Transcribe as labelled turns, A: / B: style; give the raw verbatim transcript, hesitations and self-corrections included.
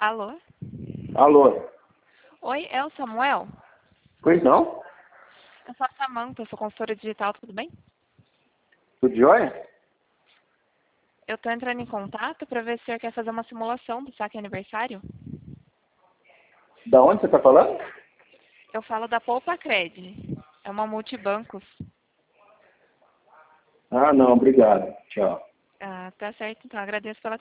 A: Alô?
B: Alô?
A: Oi, é o Samuel?
B: Pois não?
A: Eu sou a Samanta, eu sou consultora digital, tudo bem?
B: Tudo jóia?
A: Eu tô entrando em contato para ver se você quer fazer uma simulação do saque aniversário.
B: Da onde você está falando?
A: Eu falo da Poupa Cred. É uma multibancos.
B: Ah, não, obrigado. Tchau.
A: Ah, tá certo, então agradeço pela